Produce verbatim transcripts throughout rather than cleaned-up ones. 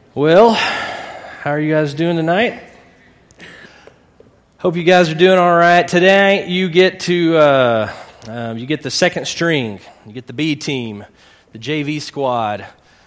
Well, how are you guys doing tonight? Hope you guys are doing all right. Today you get to uh, um, you get the second string, you get the B team, the J V squad.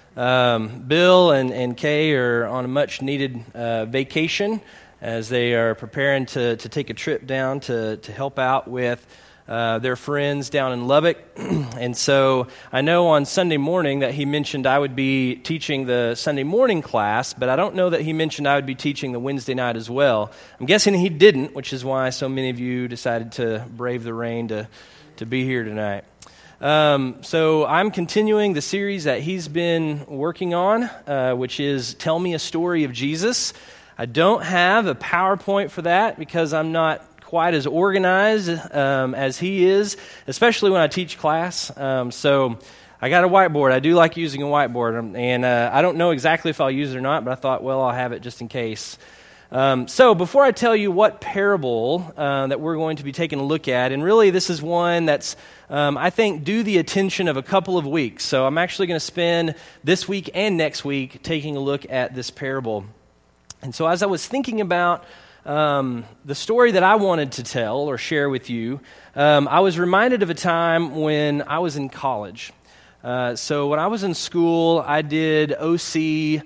Um, Bill and, and Kay are on a much needed uh, vacation as they are preparing to, to take a trip down to, to help out with Uh, their friends down in Lubbock. And so I know on Sunday morning that he mentioned I would be teaching the Sunday morning class, but I don't know that he mentioned I would be teaching the Wednesday night as well. I'm guessing he didn't, which is why so many of you decided to brave the rain to, to be here tonight. Um, so I'm continuing the series that he's been working on, uh, which is Tell Me a Story of Jesus. I don't have a PowerPoint for that because I'm not quite as organized um, as he is, especially when I teach class. Um, so I got a whiteboard. I do like using a whiteboard, and uh, I don't know exactly if I'll use it or not, but I thought, well, I'll have it just in case. Um, so before I tell you what parable uh, that we're going to be taking a look at, and really this is one that's, um, I think, due the attention of a couple of weeks. So I'm actually going to spend this week and next week taking a look at this parable. And so as I was thinking about Um, the story that I wanted to tell or share with you, um, I was reminded of a time when I was in college. Uh, so when I was in school, I did O C,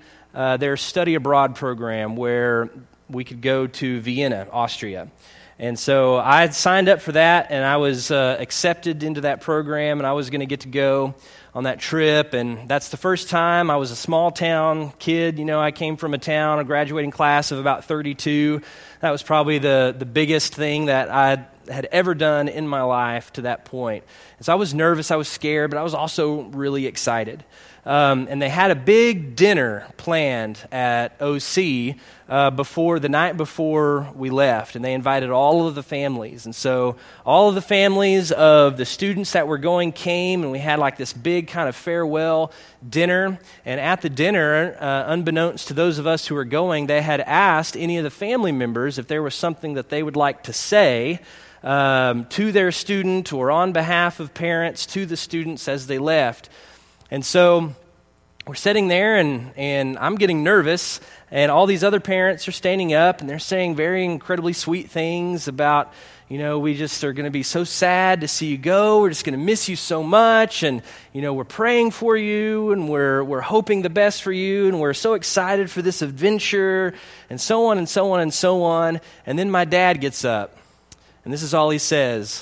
uh, their study abroad program, where we could go to Vienna, Austria. And so I had signed up for that, and I was uh, accepted into that program, and I was going to get to go on that trip. And that's the first time. I was a small town kid. You know, I came from a town, a graduating class of about thirty-two. That was probably the, the biggest thing that I had ever done in my life to that point. And so I was nervous, I was scared, but I was also really excited. Um, and they had a big dinner planned at O C uh, before the night before we left, and they invited all of the families. And so all of the families of the students that were going came, and we had like this big kind of farewell dinner. And at the dinner, uh, unbeknownst to those of us who were going, they had asked any of the family members if there was something that they would like to say um, to their student or on behalf of parents to the students as they left. And so we're sitting there, and, and I'm getting nervous, and all these other parents are standing up, and they're saying very incredibly sweet things about, you know, we just are going to be so sad to see you go. We're just going to miss you so much, and, you know, we're praying for you, and we're we're hoping the best for you, and we're so excited for this adventure, and so on and so on and so on. And then my dad gets up, and this is all he says.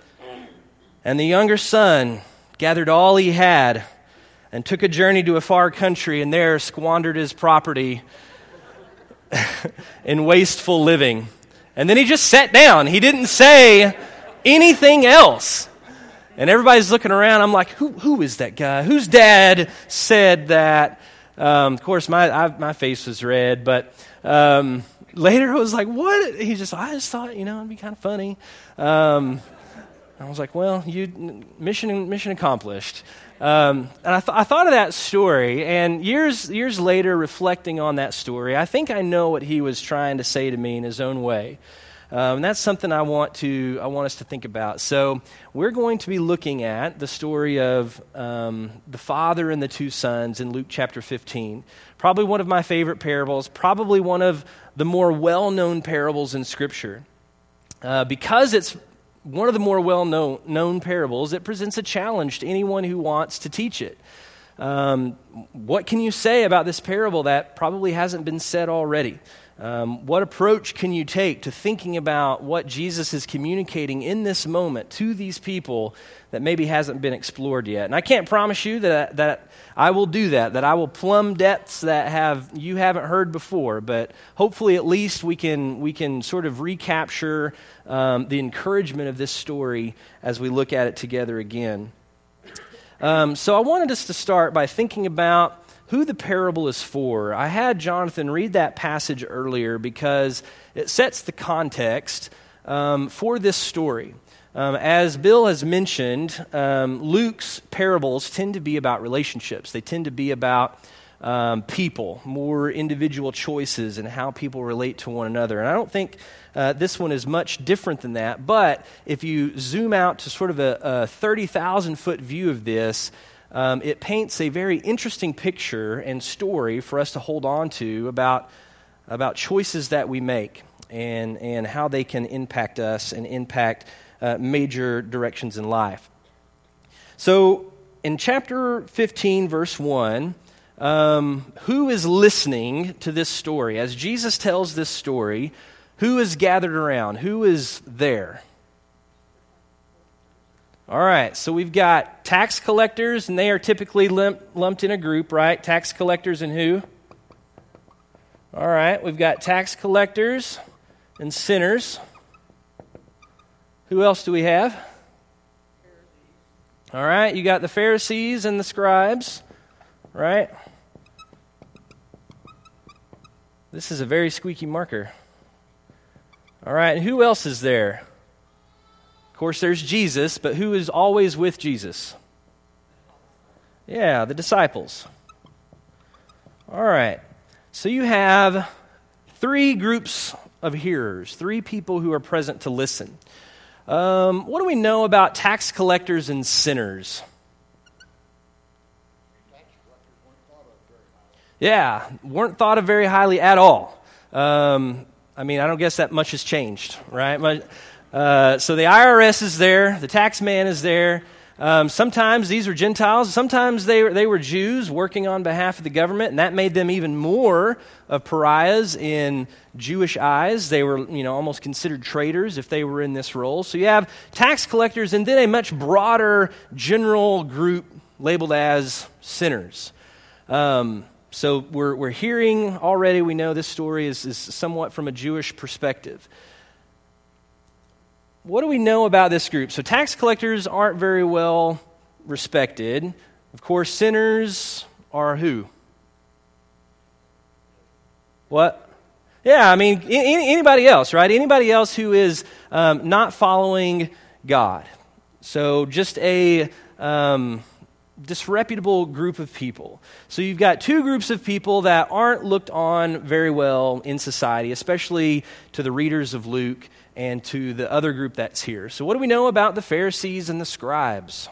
And the younger son gathered all he had and took a journey to a far country, and there squandered his property in wasteful living. And then he just sat down. He didn't say anything else. And everybody's looking around. I'm like, who who is that guy? Whose dad said that? Um, of course, my I, my face was red, but um, later I was like, what? He just, I just thought, you know, it'd be kind of funny. Um, I was like, well, you mission mission accomplished. Um, and I, th- I thought of that story, and years years later, reflecting on that story, I think I know what he was trying to say to me in his own way. Um, and that's something I want to I want us to think about. So we're going to be looking at the story of um, the father and the two sons in Luke chapter fifteen. Probably one of my favorite parables. Probably one of the more well-known parables in Scripture, uh, because it's one of the more well-known known parables. It presents a challenge to anyone who wants to teach it. Um, what can you say about this parable that probably hasn't been said already? Um, what approach can you take to thinking about what Jesus is communicating in this moment to these people that maybe hasn't been explored yet? And I can't promise you that that I will do that, that I will plumb depths that have you haven't heard before, but hopefully at least we can we can sort of recapture um, the encouragement of this story as we look at it together again. Um, so I wanted us to start by thinking about who the parable is for. I had Jonathan read that passage earlier because it sets the context um, for this story. Um, as Bill has mentioned, um, Luke's parables tend to be about relationships. They tend to be about um, people, more individual choices and how people relate to one another. And I don't think uh, this one is much different than that. But if you zoom out to sort of a, a thirty thousand foot view of this, um, it paints a very interesting picture and story for us to hold on to about, about choices that we make and, and how they can impact us and impact uh, major directions in life. So in chapter fifteen, verse one, um, who is listening to this story? As Jesus tells this story, who is gathered around? Who is there? All right, so we've got tax collectors, and they are typically lump, lumped in a group, right? Tax collectors and who? All right, we've got tax collectors and sinners. Who else do we have? All right, you got the Pharisees and the scribes, right? This is a very squeaky marker. All right, and who else is there? Of course, there's Jesus, but who is always with Jesus? Yeah, the disciples. All right, so you have three groups of hearers, three people who are present to listen. Um, what do we know about tax collectors and sinners? Yeah, weren't thought of very highly at all. Um, I mean, I don't guess that much has changed, right? But, uh, so the I R S is there, the tax man is there. Um, sometimes these are Gentiles. Sometimes they were, they were Jews working on behalf of the government, and that made them even more of pariahs in Jewish eyes. They were, you know, almost considered traitors if they were in this role. So you have tax collectors and then a much broader general group labeled as sinners. Um, so we're we're hearing already, we know this story is, is somewhat from a Jewish perspective. What do we know about this group? So tax collectors aren't very well respected. Of course, sinners are who? What? Yeah, I mean, any, anybody else, right? Anybody else who is um, not following God. So just a um, disreputable group of people. So you've got two groups of people that aren't looked on very well in society, especially to the readers of Luke and to the other group that's here. So what do we know about the Pharisees and the scribes?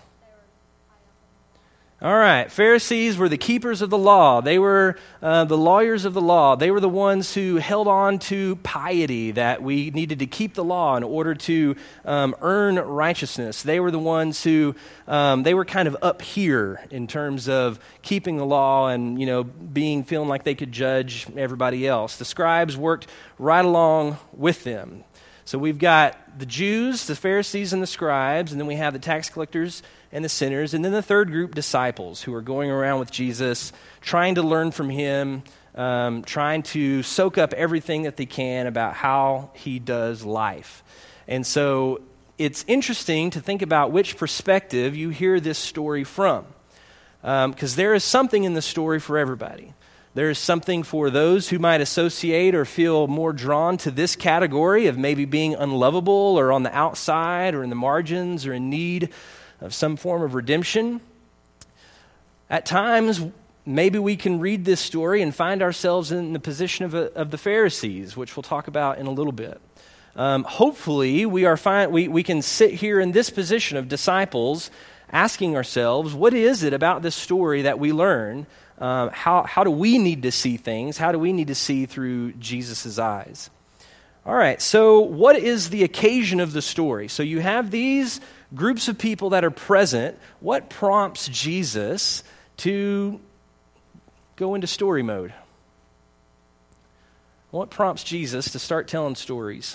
All right, Pharisees were the keepers of the law. They were uh, the lawyers of the law. They were the ones who held on to piety, that we needed to keep the law in order to um, earn righteousness. They were the ones who, um, they were kind of up here in terms of keeping the law and, you know, being, feeling like they could judge everybody else. The scribes worked right along with them. So we've got the Jews, the Pharisees, and the scribes, and then we have the tax collectors and the sinners, and then the third group, disciples, who are going around with Jesus, trying to learn from him, um, trying to soak up everything that they can about how he does life. And so it's interesting to think about which perspective you hear this story from, because um, there is something in the story for everybody. There is something for those who might associate or feel more drawn to this category of maybe being unlovable or on the outside or in the margins or in need of some form of redemption. At times, maybe we can read this story and find ourselves in the position of, a, of the Pharisees, which we'll talk about in a little bit. Um, hopefully, we are fi- we, we can sit here in this position of disciples asking ourselves, what is it about this story that we learn? Um, how, how do we need to see things? How do we need to see through Jesus' eyes? All right, so what is the occasion of the story? So you have these groups of people that are present. What prompts Jesus to go into story mode? What prompts Jesus to start telling stories?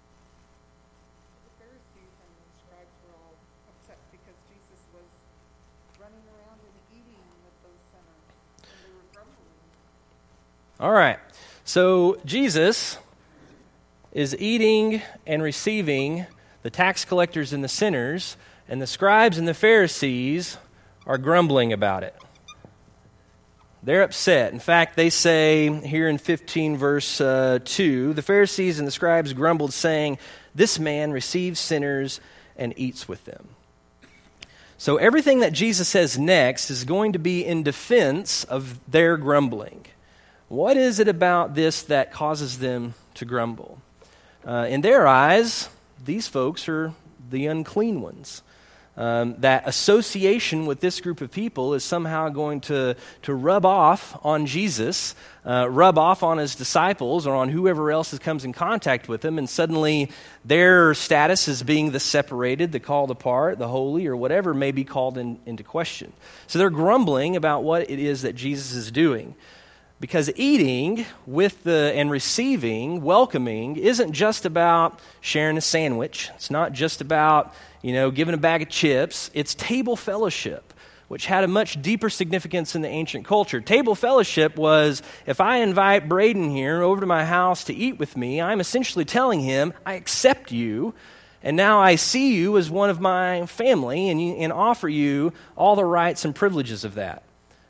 The Pharisees and the scribes were all upset because Jesus was running around and eating with those sinners, and they were grumbling. All right, so Jesus is eating and receiving the tax collectors and the sinners, and the scribes and the Pharisees are grumbling about it. They're upset. In fact, they say here in fifteen verse uh, two, the Pharisees and the scribes grumbled, saying, "This man receives sinners and eats with them." So everything that Jesus says next is going to be in defense of their grumbling. What is it about this that causes them to grumble? Uh, in their eyes, these folks are the unclean ones. um, that association with this group of people is somehow going to, to rub off on Jesus, uh, rub off on his disciples or on whoever else comes in contact with him, and suddenly their status as being the separated, the called apart, the holy, or whatever may be called in, into question. So they're grumbling about what it is that Jesus is doing. Because eating with the and receiving, welcoming, isn't just about sharing a sandwich. It's not just about, you know, giving a bag of chips. It's table fellowship, which had a much deeper significance in the ancient culture. Table fellowship was, if I invite Braden here over to my house to eat with me, I'm essentially telling him, I accept you, and now I see you as one of my family, and, you, and offer you all the rights and privileges of that.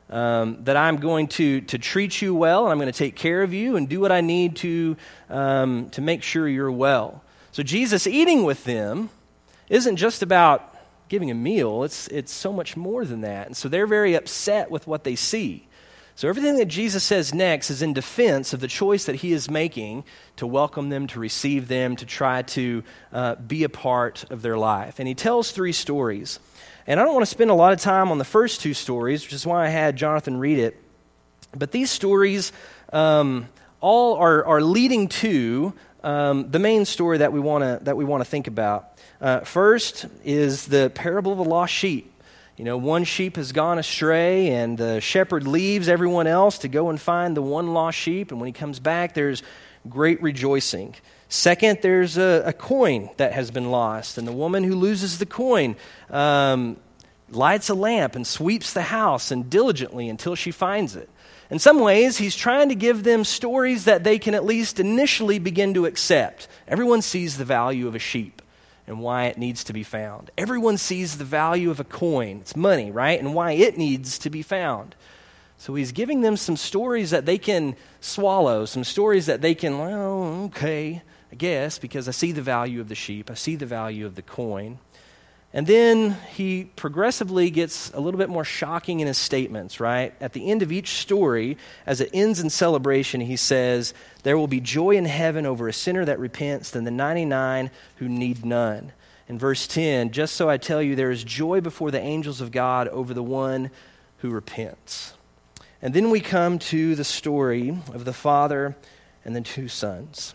Um, that I'm going to, to treat you well, and I'm going to take care of you and do what I need to, um, to make sure you're well. So Jesus eating with them isn't just about giving a meal. It's, it's so much more than that. And so they're very upset with what they see. So everything that Jesus says next is in defense of the choice that he is making to welcome them, to receive them, to try to uh, be a part of their life. And he tells three stories. And I don't want to spend a lot of time on the first two stories, which is why I had Jonathan read it. But these stories um, all are, are leading to um, the main story that we want to that we want to think about. Uh, first is the parable of the lost sheep. You know, one sheep has gone astray, and the shepherd leaves everyone else to go and find the one lost sheep. And when he comes back, there's great rejoicing. Second, there's a, a coin that has been lost, and the woman who loses the coin um, lights a lamp and sweeps the house and diligently until she finds it. In some ways, he's trying to give them stories that they can at least initially begin to accept. Everyone sees the value of a sheep and why it needs to be found. Everyone sees the value of a coin, it's money, right, and why it needs to be found. So he's giving them some stories that they can swallow, some stories that they can, well, okay, I guess, because I see the value of the sheep, I see the value of the coin. And then he progressively gets a little bit more shocking in his statements, right? At the end of each story, as it ends in celebration, he says, there will be joy in heaven over a sinner that repents than the ninety-nine who need none. In verse ten, just so I tell you, there is joy before the angels of God over the one who repents. And then we come to the story of the father and the two sons.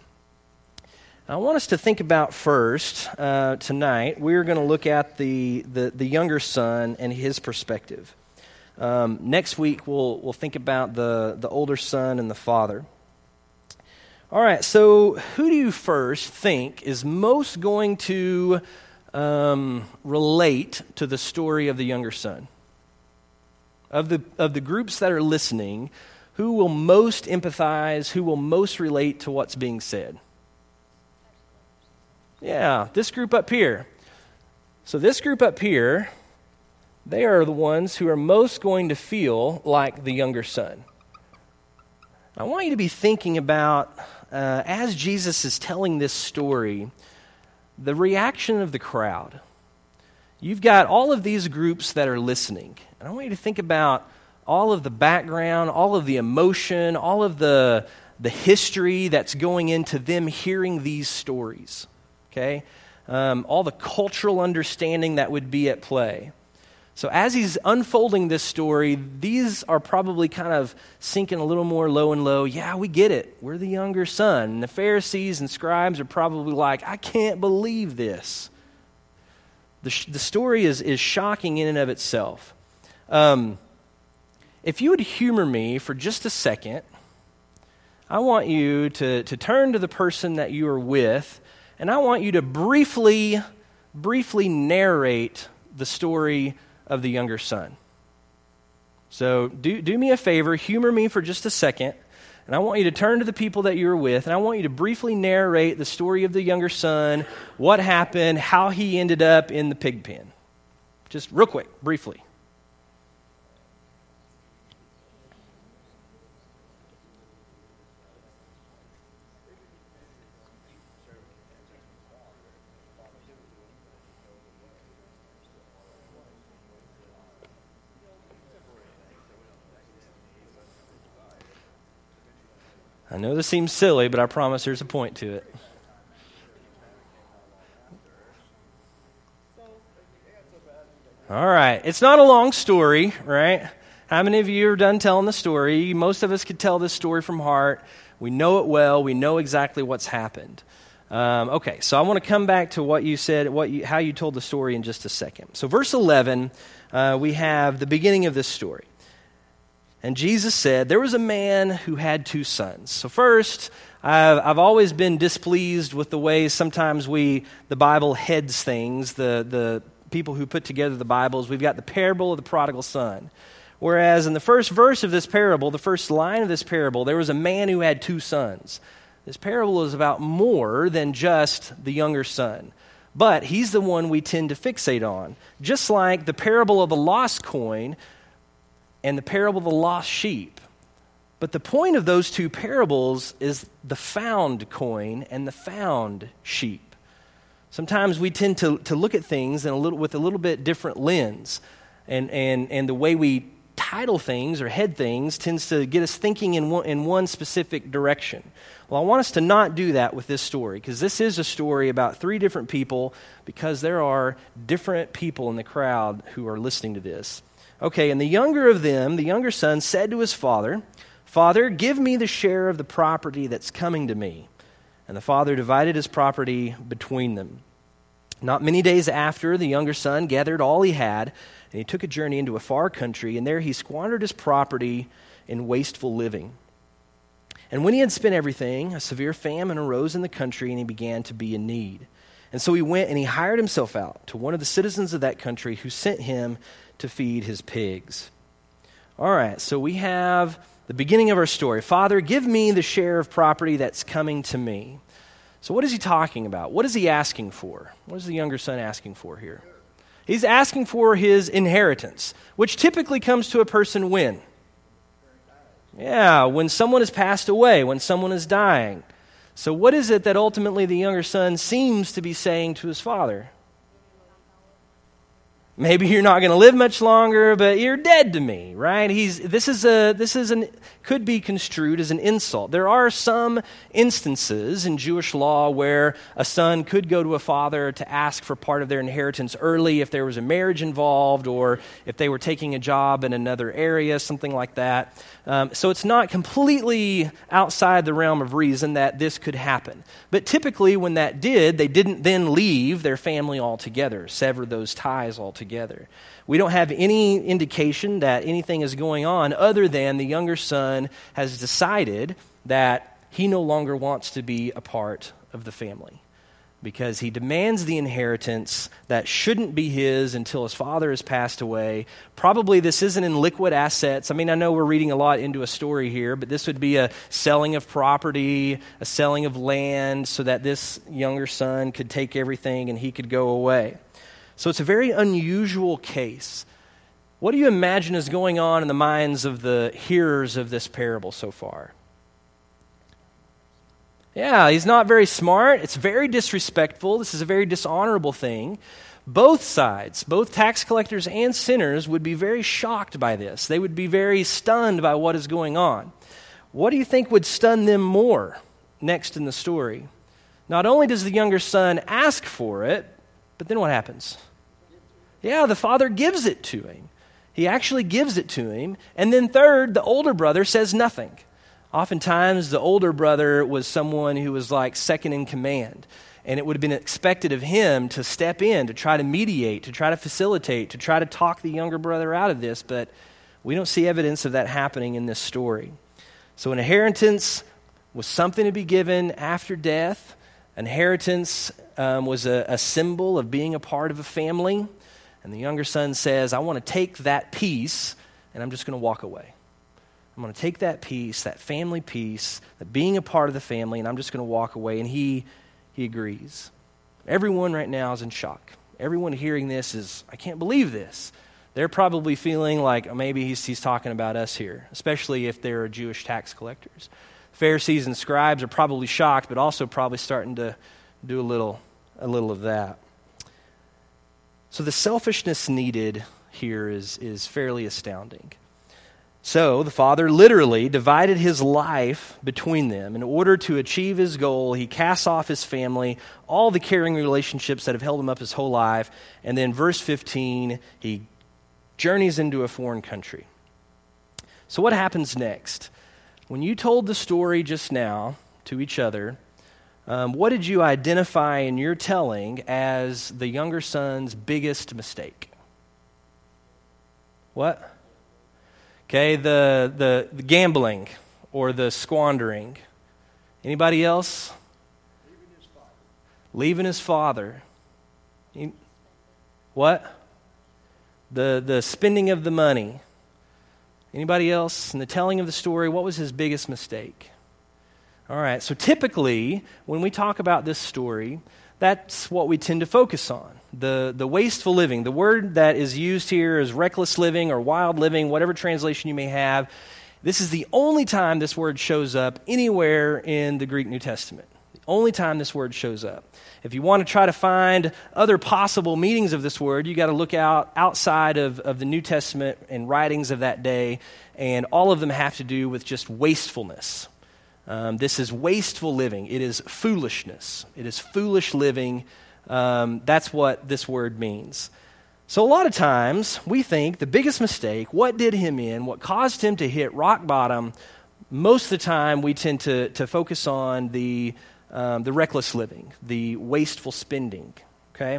I want us to think about first, uh, tonight, we're going to look at the, the, the younger son and his perspective. Um, next week, we'll, we'll think about the, the older son and the father. All right, so who do you first think is most going to um, relate to the story of the younger son? Of the, of the groups that are listening, who will most empathize, who will most relate to what's being said? Yeah, this group up here. So this group up here, they are the ones who are most going to feel like the younger son. I want you to be thinking about, uh, as Jesus is telling this story, the reaction of the crowd. You've got all of these groups that are listening. And I want you to think about all of the background, all of the emotion, all of the, the history that's going into them hearing these stories. Okay, um, all the cultural understanding that would be at play. So as he's unfolding this story, these are probably kind of sinking a little more low and low. Yeah, we get it. We're the younger son. And the Pharisees and scribes are probably like, I can't believe this. The, sh- the story is, is shocking in and of itself. Um, if you would humor me for just a second, I want you to, to turn to the person that you are with, and I want you to briefly, briefly narrate the story of the younger son. So do, do me a favor, humor me for just a second, and I want you to turn to the people that you were with, and I want you to briefly narrate the story of the younger son, what happened, how he ended up in the pig pen. Just real quick, briefly. I know this seems silly, but I promise there's a point to it. So, All right. It's not a long story, right? How many of you are done telling the story? Most of us could tell this story from heart. We know it well. We know exactly what's happened. Um, okay, so I want to come back to what you said, what you, how you told the story in just a second. So verse eleven, uh, we have the beginning of this story. And Jesus said, there was a man who had two sons. So first, I've, I've always been displeased with the way sometimes we, the Bible heads things, the, the people who put together the Bibles. We've got the parable of the prodigal son. Whereas in the first verse of this parable, the first line of this parable, there was a man who had two sons. This parable is about more than just the younger son. But he's the one we tend to fixate on. Just like the parable of the lost coin and the parable of the lost sheep. But the point of those two parables is the found coin and the found sheep. Sometimes we tend to, to look at things in a little, with a little bit different lens. And, and, and the way we title things or head things tends to get us thinking in one, in one specific direction. Well, I want us to not do that with this story, because this is a story about three different people, because there are different people in the crowd who are listening to this. Okay, and the younger of them, the younger son, said to his father, "Father, give me the share of the property that's coming to me." And the father divided his property between them. Not many days after, the younger son gathered all he had, and he took a journey into a far country, and there he squandered his property in wasteful living. And when he had spent everything, a severe famine arose in the country, and he began to be in need. And so he went and he hired himself out to one of the citizens of that country, who sent him to feed his pigs. All right, so we have the beginning of our story. Father, give me the share of property that's coming to me. So what is he talking about? What is he asking for? What is the younger son asking for here? He's asking for his inheritance, which typically comes to a person when? Yeah, when someone has passed away, when someone is dying. So what is it that ultimately the younger son seems to be saying to his father? Maybe you're not going to live much longer, but you're dead to me, right? He's this is a this is an could be construed as an insult. There are some instances in Jewish law where a son could go to a father to ask for part of their inheritance early if there was a marriage involved, or if they were taking a job in another area, something like that. Um, so it's not completely outside the realm of reason that this could happen. But typically when that did, they didn't then leave their family altogether, sever those ties altogether. We don't have any indication that anything is going on other than the younger son has decided that he no longer wants to be a part of the family, because he demands the inheritance that shouldn't be his until his father has passed away. Probably this isn't in liquid assets. I mean, I know we're reading a lot into a story here, but this would be a selling of property, a selling of land, so that this younger son could take everything and he could go away. So it's a very unusual case. What do you imagine is going on in the minds of the hearers of this parable so far? Yeah, he's not very smart. It's very disrespectful. This is a very dishonorable thing. Both sides, both tax collectors and sinners, would be very shocked by this. They would be very stunned by what is going on. What do you think would stun them more next in the story? Not only does the younger son ask for it, but then what happens? Yeah, the father gives it to him. He actually gives it to him. And then third, the older brother says nothing. Oftentimes, the older brother was someone who was like second in command. And it would have been expected of him to step in, to try to mediate, to try to facilitate, to try to talk the younger brother out of this. But we don't see evidence of that happening in this story. So an inheritance was something to be given after death. Inheritance um, was a, a symbol of being a part of a family. And the younger son says, I want to take that piece, and I'm just going to walk away. I'm going to take that piece, that family piece, that being a part of the family, and I'm just going to walk away. And he he agrees. Everyone right now is in shock. Everyone hearing this is, I can't believe this. They're probably feeling like maybe he's, he's talking about us here, especially if they're Jewish tax collectors. Pharisees and scribes are probably shocked, but also probably starting to do a little, a little of that. So the selfishness needed here is, is fairly astounding. So the father literally divided his life between them. In order to achieve his goal, he casts off his family, all the caring relationships that have held him up his whole life. And then verse fifteen, he journeys into a foreign country. So what happens next? When you told the story just now to each other, um, what did you identify in your telling as the younger son's biggest mistake? What? Okay, the, the the gambling or the squandering. Anybody else? Leaving his father. Leaving his father. Any- What? The the spending of the money. Anybody else? In the telling of the story, what was his biggest mistake? All right, so typically when we talk about this story, that's what we tend to focus on. The, the wasteful living. The word that is used here is reckless living or wild living, whatever translation you may have. This is the only time this word shows up anywhere in the Greek New Testament. The only time this word shows up. If you want to try to find other possible meanings of this word, you got to look out outside of, of the New Testament and writings of that day, and all of them have to do with just wastefulness. Um, this is wasteful living. It is foolishness. It is foolish living. Um, that's what this word means. So a lot of times we think the biggest mistake, what did him in, what caused him to hit rock bottom, most of the time we tend to, to focus on the, um, the reckless living, the wasteful spending, okay?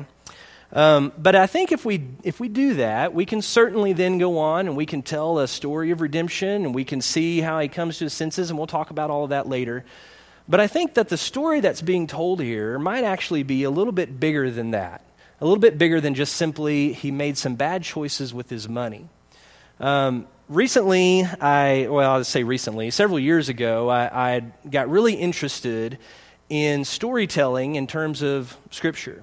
Um, but I think if we if we do that, we can certainly then go on and we can tell a story of redemption and we can see how he comes to his senses, and we'll talk about all of that later. But I think that the story that's being told here might actually be a little bit bigger than that. A little bit bigger than just simply he made some bad choices with his money. Um, recently, I, well, I'll say recently, several years ago, I, I got really interested in storytelling in terms of Scripture.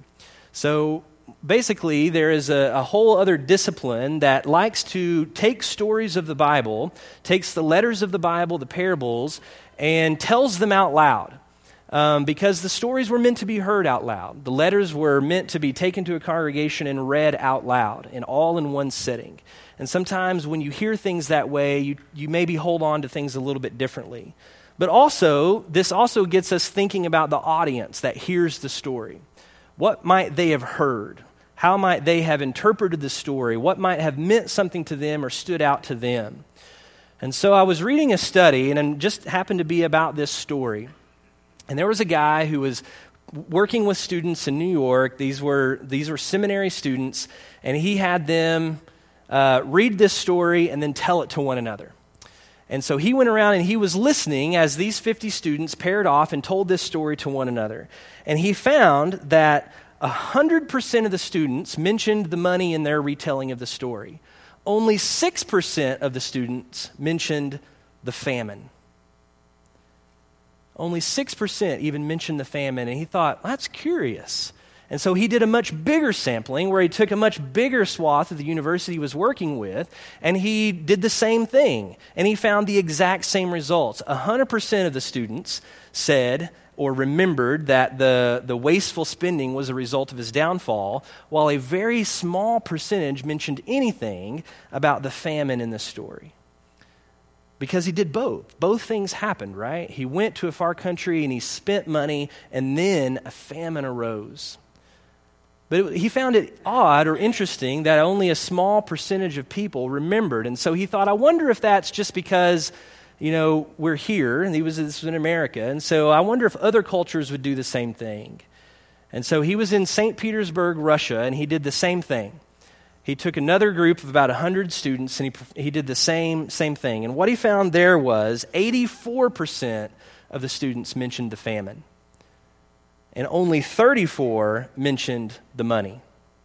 So basically, there is a, a whole other discipline that likes to take stories of the Bible, takes the letters of the Bible, the parables, and tells them out loud. Um, because the stories were meant to be heard out loud. The letters were meant to be taken to a congregation and read out loud, and all in one sitting. And sometimes when you hear things that way, you, you maybe hold on to things a little bit differently. But also, this also gets us thinking about the audience that hears the story. What might they have heard? How might they have interpreted the story? What might have meant something to them or stood out to them? And so I was reading a study, and it just happened to be about this story. And there was a guy who was working with students in New York. These were these were seminary students, and he had them uh, read this story and then tell it to one another. And so he went around and he was listening as these fifty students paired off and told this story to one another. And he found that one hundred percent of the students mentioned the money in their retelling of the story. Only six percent of the students mentioned the famine. Only six percent even mentioned the famine, and he thought, that's curious. And so he did a much bigger sampling where he took a much bigger swath of the university he was working with, and he did the same thing. And he found the exact same results. one hundred percent of the students said or remembered that the, the wasteful spending was a result of his downfall, while a very small percentage mentioned anything about the famine in the story. Because he did both. Both things happened, right? He went to a far country and he spent money, and then a famine arose. But it, he found it odd or interesting that only a small percentage of people remembered. And so he thought, I wonder if that's just because, you know, we're here, and he was, this was in America. And so I wonder if other cultures would do the same thing. And so he was in Saint Petersburg, Russia, and he did the same thing. He took another group of about one hundred students, and he he did the same same thing. And what he found there was eighty-four percent of the students mentioned the famine, and only thirty-four mentioned the money.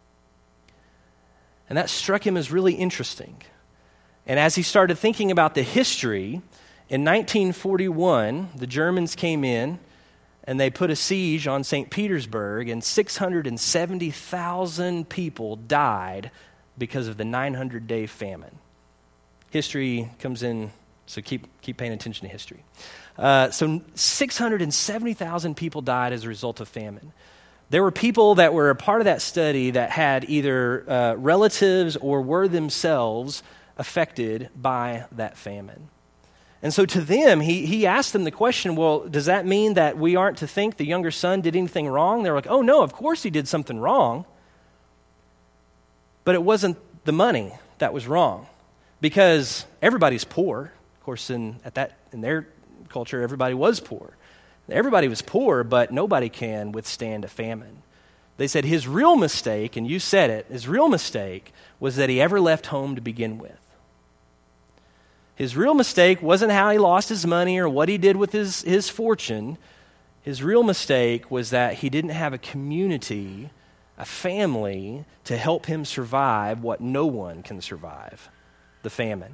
And that struck him as really interesting. And as he started thinking about the history, in nineteen forty-one, the Germans came in, and they put a siege on Saint Petersburg, and six hundred seventy thousand people died because of the nine hundred day famine. History comes in, so keep keep paying attention to history. Uh, so six hundred seventy thousand people died as a result of famine. There were people that were a part of that study that had either uh, relatives or were themselves affected by that famine. And so to them, he, he asked them the question, well, does that mean that we aren't to think the younger son did anything wrong? They're like, oh, no, of course he did something wrong. But it wasn't the money that was wrong, because everybody's poor. Of course, in at that in their culture, everybody was poor. Everybody was poor, but nobody can withstand a famine. They said his real mistake, and you said it, his real mistake was that he ever left home to begin with. His real mistake wasn't how he lost his money or what he did with his, his fortune. His real mistake was that he didn't have a community, a family, to help him survive what no one can survive, the famine.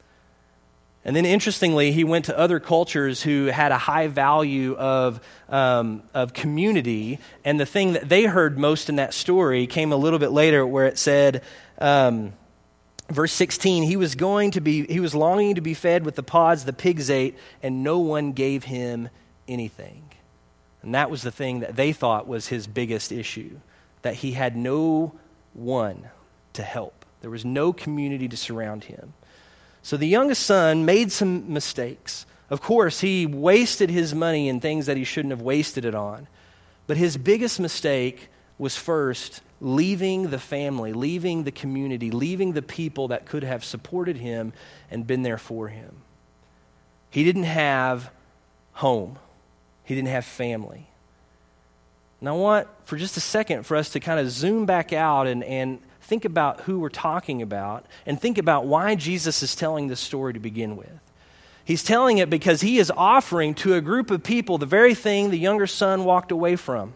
And then interestingly, he went to other cultures who had a high value of, um, of community, and the thing that they heard most in that story came a little bit later, where it said, um, verse sixteen, he was going to be, he was longing to be fed with the pods the pigs ate, and no one gave him anything. And that was the thing that they thought was his biggest issue, that he had no one to help. There was no community to surround him. So the youngest son made some mistakes. Of course, he wasted his money in things that he shouldn't have wasted it on. But his biggest mistake was first leaving the family, leaving the community, leaving the people that could have supported him and been there for him. He didn't have home. He didn't have family. And I want, for just a second, for us to kind of zoom back out and, and think about who we're talking about, and think about why Jesus is telling this story to begin with. He's telling it because he is offering to a group of people the very thing the younger son walked away from: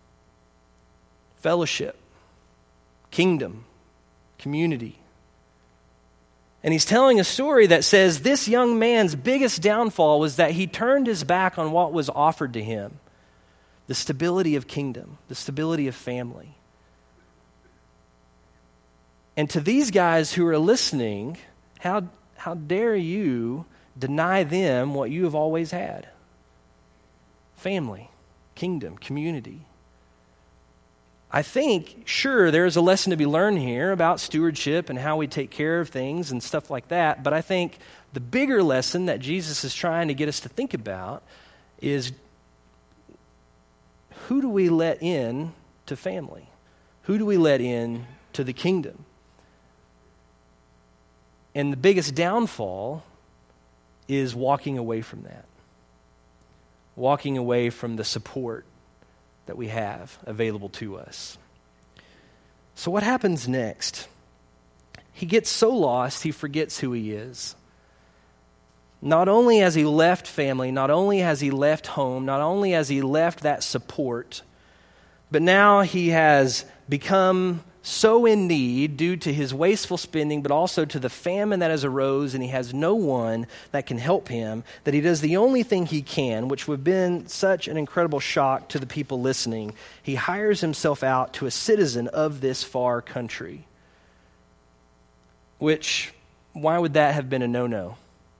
fellowship, kingdom, community. And he's telling a story that says this young man's biggest downfall was that he turned his back on what was offered to him: the stability of kingdom, the stability of family. And to these guys who are listening, how, how dare you deny them what you have always had? Family, kingdom, community. I think, sure, there's a lesson to be learned here about stewardship and how we take care of things and stuff like that, but I think the bigger lesson that Jesus is trying to get us to think about is, who do we let in to family? Who do we let in to the kingdom? And the biggest downfall is walking away from that. Walking away from the support that we have available to us. So what happens next? He gets so lost, he forgets who he is. Not only has he left family, not only has he left home, not only has he left that support, but now he has become so in need due to his wasteful spending, but also to the famine that has arose, and he has no one that can help him, that he does the only thing he can, which would have been such an incredible shock to the people listening. He hires himself out to a citizen of this far country. Which, why would that have been a no-no?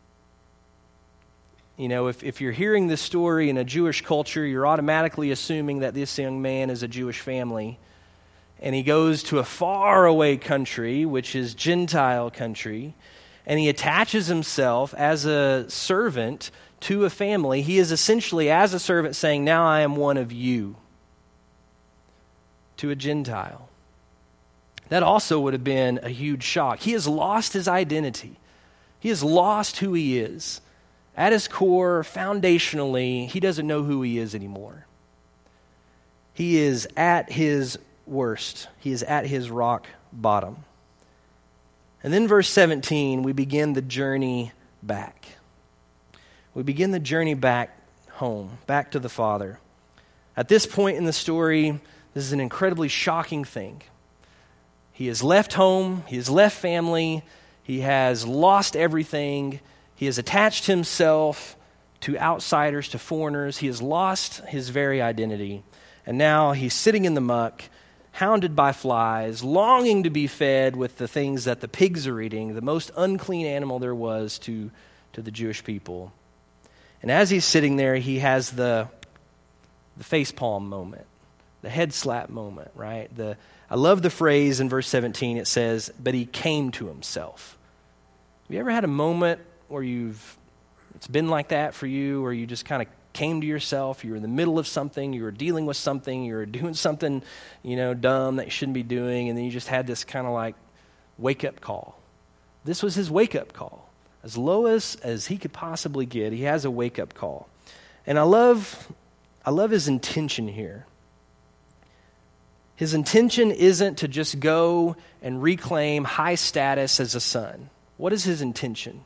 You know, if, if you're hearing this story in a Jewish culture, you're automatically assuming that this young man is a Jewish family. And he goes to a faraway country, which is Gentile country, and he attaches himself as a servant to a family. He is essentially, as a servant, saying, now I am one of you, to a Gentile. That also would have been a huge shock. He has lost his identity. He has lost who he is. At his core, foundationally, he doesn't know who he is anymore. He is at his worst. He is at his rock bottom. And then verse seventeen, we begin the journey back. We begin the journey back home, back to the Father. At this point in the story, this is an incredibly shocking thing. He has left home, he has left family, he has lost everything, he has attached himself to outsiders, to foreigners, he has lost his very identity, and now he's sitting in the muck, hounded by flies, longing to be fed with the things that the pigs are eating, the most unclean animal there was to, to the Jewish people. And as he's sitting there, he has the, the facepalm moment, the head slap moment, right? The I love the phrase in verse seventeen. It says, but he came to himself. Have you ever had a moment where you've, it's been like that for you, where you just kind of came to yourself, you were in the middle of something, you were dealing with something, you were doing something, you know, dumb that you shouldn't be doing, and then you just had this kind of like wake-up call. This was his wake-up call. As low as, as he could possibly get, he has a wake-up call. And I love, I love his intention here. His intention isn't to just go and reclaim high status as a son. What is his intention?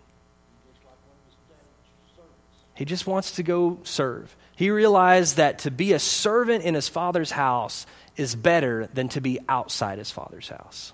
He just wants to go serve. He realized that to be a servant in his father's house is better than to be outside his father's house.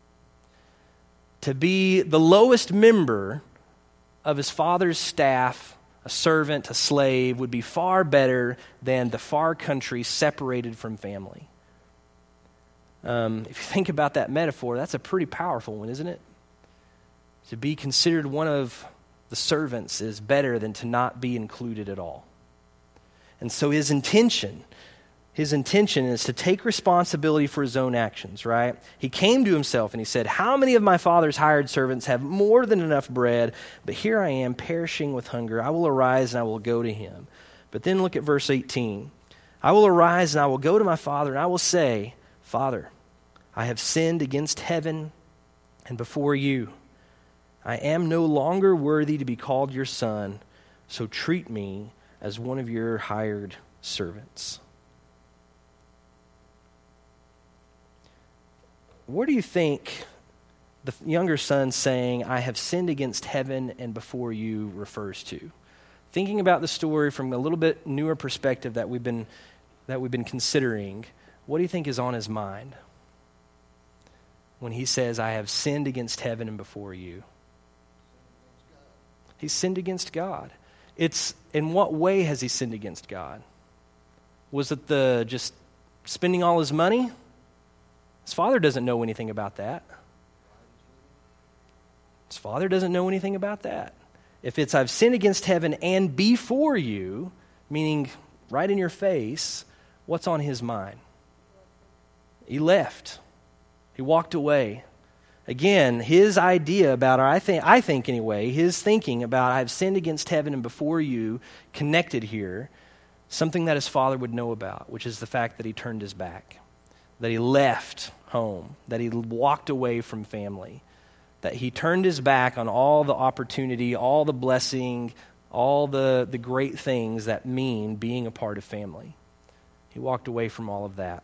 To be the lowest member of his father's staff, a servant, a slave, would be far better than the far country separated from family. Um, if you think about that metaphor, that's a pretty powerful one, isn't it? To be considered one of the servants is better than to not be included at all. And so his intention, his intention is to take responsibility for his own actions, right? He came to himself and he said, how many of my father's hired servants have more than enough bread? But here I am perishing with hunger. I will arise and I will go to him. But then look at verse eighteen. I will arise and I will go to my father and I will say, Father, I have sinned against heaven and before you. I am no longer worthy to be called your son, so treat me as one of your hired servants. What do you think the younger son saying, I have sinned against heaven and before you refers to? Thinking about the story from a little bit newer perspective that we've been that we've been considering, what do you think is on his mind when he says, I have sinned against heaven and before you? He's sinned against God. It's, in what way has he sinned against God? Was it the just spending all his money? His father doesn't know anything about that. His father doesn't know anything about that. If it's, I've sinned against heaven and before you, meaning right in your face, what's on his mind? He left. He walked away. Again, his idea about, or I think, I think anyway, his thinking about I've sinned against heaven and before you connected here, something that his father would know about, which is the fact that he turned his back, that he left home, that he walked away from family, that he turned his back on all the opportunity, all the blessing, all the, the great things that mean being a part of family. He walked away from all of that.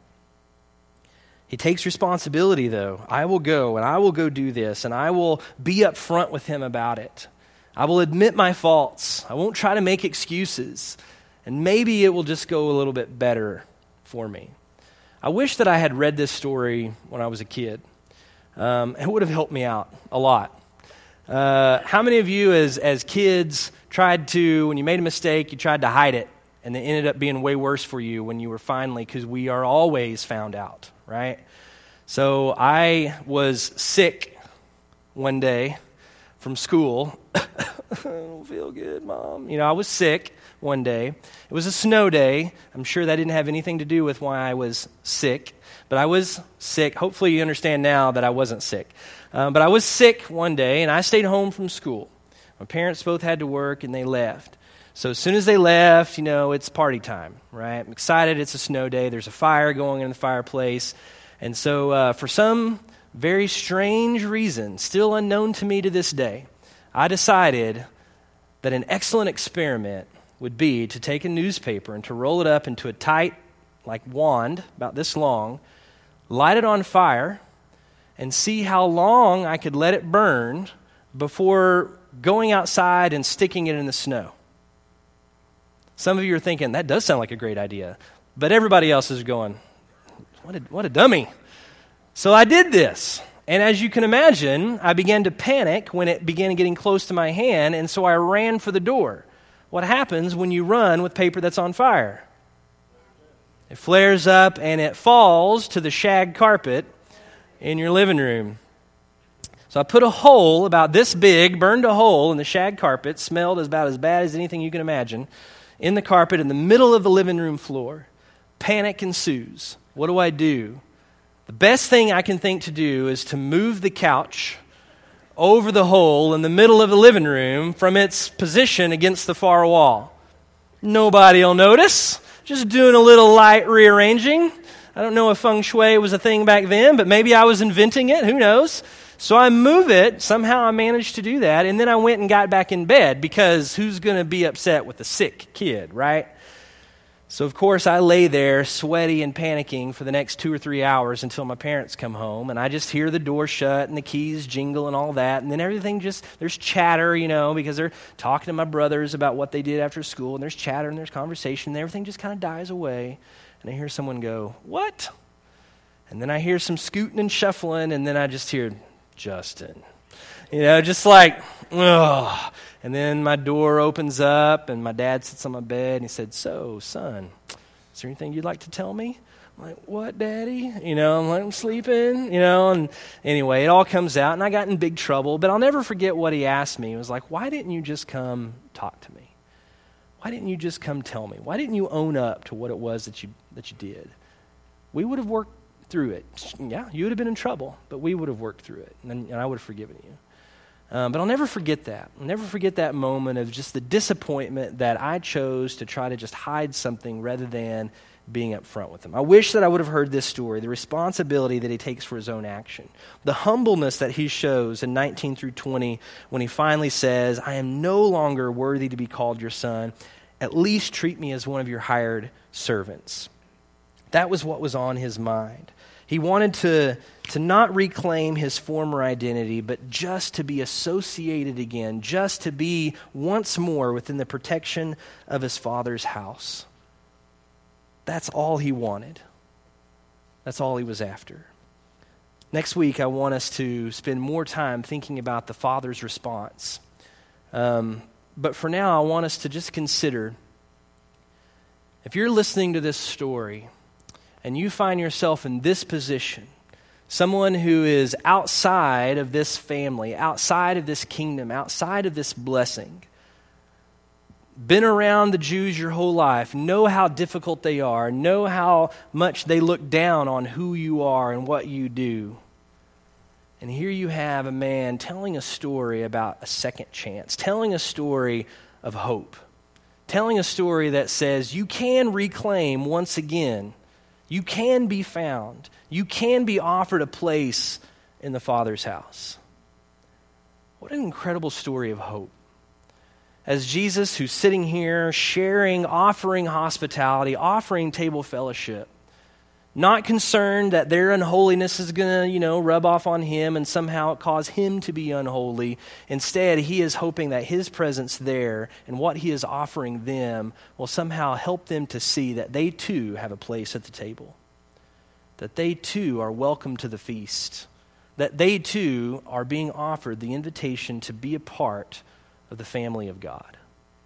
He takes responsibility, though. I will go, and I will go do this, and I will be up front with him about it. I will admit my faults. I won't try to make excuses. And maybe it will just go a little bit better for me. I wish that I had read this story when I was a kid. Um, it would have helped me out a lot. Uh, how many of you as, as kids tried to, when you made a mistake, you tried to hide it, and it ended up being way worse for you when you were finally, because we are always found out. Right? So I was sick one day from school. I don't feel good, Mom. You know, I was sick one day. It was a snow day. I'm sure that didn't have anything to do with why I was sick, but I was sick. Hopefully you understand now that I wasn't sick. Um, but I was sick one day, and I stayed home from school. My parents both had to work, and they left. So as soon as they left, you know, it's party time, right? I'm excited. It's a snow day. There's a fire going in the fireplace. And so uh, for some very strange reason, still unknown to me to this day, I decided that an excellent experiment would be to take a newspaper and to roll it up into a tight, like wand, about this long, light it on fire, and see how long I could let it burn before going outside and sticking it in the snow. Some of you are thinking, that does sound like a great idea. But everybody else is going, what a, what a dummy. So I did this. And as you can imagine, I began to panic when it began getting close to my hand, and so I ran for the door. What happens when you run with paper that's on fire? It flares up and it falls to the shag carpet in your living room. So I put a hole about this big, burned a hole in the shag carpet, smelled about as bad as anything you can imagine, in the carpet in the middle of the living room floor. Panic ensues. What do I do? The best thing I can think to do is to move the couch over the hole in the middle of the living room from its position against the far wall. Nobody will notice. Just doing a little light rearranging. I don't know if feng shui was a thing back then, but maybe I was inventing it. Who knows? So I move it. Somehow I managed to do that. And then I went and got back in bed because who's going to be upset with a sick kid, right? So, of course, I lay there sweaty and panicking for the next two or three hours until my parents come home. And I just hear the door shut and the keys jingle and all that. And then everything just, there's chatter, you know, because they're talking to my brothers about what they did after school. And there's chatter and there's conversation. And everything just kind of dies away. And I hear someone go, "What?" And then I hear some scooting and shuffling. And then I just hear, "Justin." You know, just like, ugh. And then my door opens up, and my dad sits on my bed, and he said, "So, son, is there anything you'd like to tell me?" I'm like, "What, Daddy?" You know, I'm like, "I'm sleeping," you know. And anyway, it all comes out, and I got in big trouble. But I'll never forget what he asked me. He was like, "Why didn't you just come talk to me? Why didn't you just come tell me? Why didn't you own up to what it was that you that you did? We would have worked through it. Yeah, you would have been in trouble, but we would have worked through it, and, and I would have forgiven you." Um, but I'll never forget that. I'll never forget that moment of just the disappointment that I chose to try to just hide something rather than being up front with him. I wish that I would have heard this story, the responsibility that he takes for his own action, the humbleness that he shows in nineteen through twenty when he finally says, "I am no longer worthy to be called your son. At least treat me as one of your hired servants." That was what was on his mind. He wanted to, to not reclaim his former identity, but just to be associated again, just to be once more within the protection of his father's house. That's all he wanted. That's all he was after. Next week, I want us to spend more time thinking about the father's response. Um, but for now, I want us to just consider, if you're listening to this story, and you find yourself in this position, someone who is outside of this family, outside of this kingdom, outside of this blessing, been around the Jews your whole life, know how difficult they are, know how much they look down on who you are and what you do. And here you have a man telling a story about a second chance, telling a story of hope, telling a story that says you can reclaim once again. You can be found. You can be offered a place in the Father's house. What an incredible story of hope. As Jesus, who's sitting here sharing, offering hospitality, offering table fellowship, not concerned that their unholiness is going to, you know, rub off on him and somehow cause him to be unholy. Instead, he is hoping that his presence there and what he is offering them will somehow help them to see that they too have a place at the table, that they too are welcome to the feast, that they too are being offered the invitation to be a part of the family of God.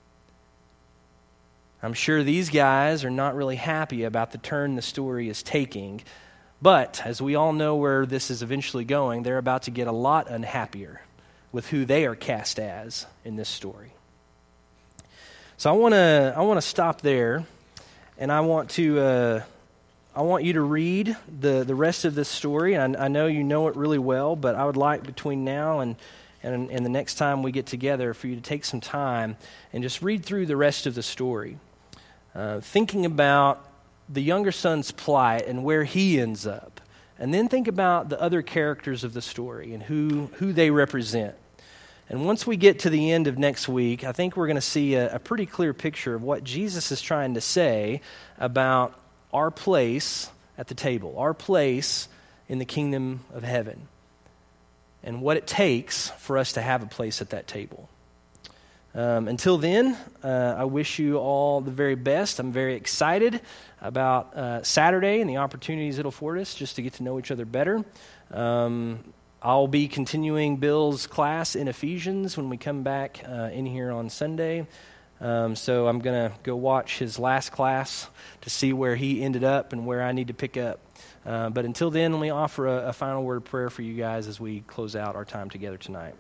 I'm sure these guys are not really happy about the turn the story is taking, but as we all know where this is eventually going, they're about to get a lot unhappier with who they are cast as in this story. So I want to I want to stop there, and I want to uh, I want you to read the the rest of this story. I, I know you know it really well, but I would like between now and and and the next time we get together for you to take some time and just read through the rest of the story. Uh, thinking about the younger son's plight and where he ends up. And then think about the other characters of the story and who, who they represent. And once we get to the end of next week, I think we're going to see a, a pretty clear picture of what Jesus is trying to say about our place at the table, our place in the kingdom of heaven, and what it takes for us to have a place at that table. Um, until then, uh, I wish you all the very best. I'm very excited about uh, Saturday and the opportunities it'll afford us just to get to know each other better. Um, I'll be continuing Bill's class in Ephesians when we come back uh, in here on Sunday. Um, so I'm going to go watch his last class to see where he ended up and where I need to pick up. Uh, but until then, let me offer a, a final word of prayer for you guys as we close out our time together tonight.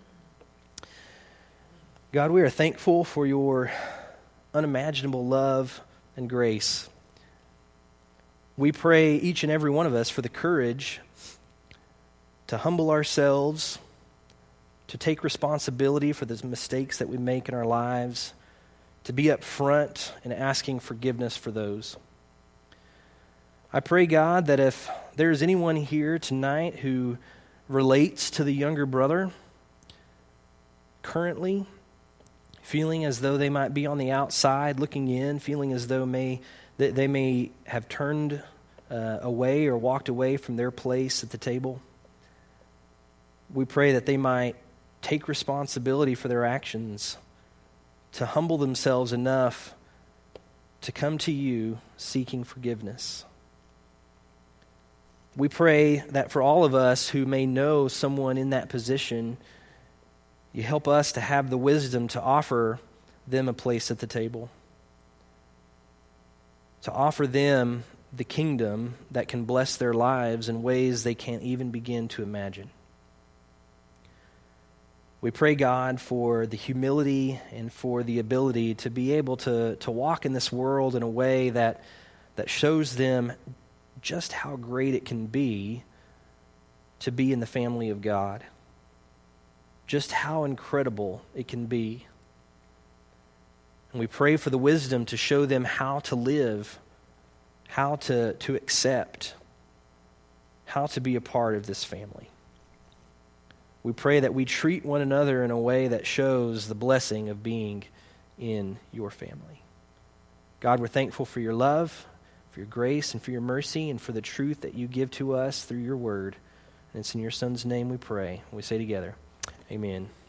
God, we are thankful for your unimaginable love and grace. We pray each and every one of us for the courage to humble ourselves, to take responsibility for the mistakes that we make in our lives, to be upfront in asking forgiveness for those. I pray, God, that if there's anyone here tonight who relates to the younger brother currently, feeling as though they might be on the outside looking in, feeling as though may that they may have turned uh, away or walked away from their place at the table, we pray that they might take responsibility for their actions, to humble themselves enough to come to you seeking forgiveness. We pray that for all of us who may know someone in that position, you help us to have the wisdom to offer them a place at the table, to offer them the kingdom that can bless their lives in ways they can't even begin to imagine. We pray, God, for the humility and for the ability to be able to, to walk in this world in a way that, that shows them just how great it can be to be in the family of God. Just how incredible it can be. And we pray for the wisdom to show them how to live, how to, to accept, how to be a part of this family. We pray that we treat one another in a way that shows the blessing of being in your family. God, we're thankful for your love, for your grace, and for your mercy, and for the truth that you give to us through your word. And it's in your Son's name we pray. We say together, amen.